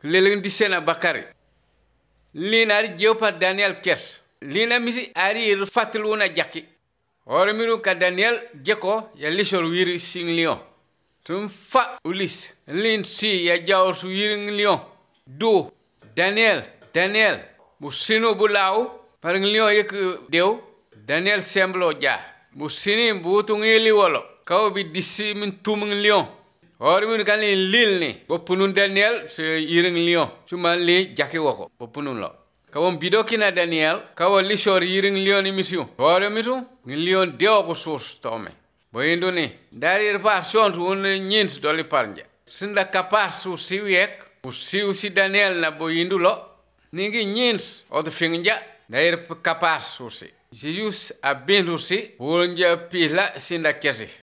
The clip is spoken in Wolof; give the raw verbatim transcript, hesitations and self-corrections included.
leleng di sena bakari lina jeopa Daniel kes lina misi ari fatluna jaki ore miru ka Daniel jeko ya lisor wiri sing lion tum fa ulis lin si ya jawr su wiri lion do Daniel Daniel bu sino bu law par lion yek dew Daniel semblo ja bu sini bu tungili wolo kaw bi disi min tum lion ore miru kan lil ni bopunun Daniel se yiring lion cuma li jaki woko bopunun lo kawon bidokina Daniel kawo lisor yiring lion emission ore mitu lion deo ko source tome boyendo ni dari par sont won nyint doli parnja sinda kapar su siwek u siw si Daniel na boyindu lo ningi nyint o de finja dari kapar su si Jesus a bendu si wonja pila sinda kesi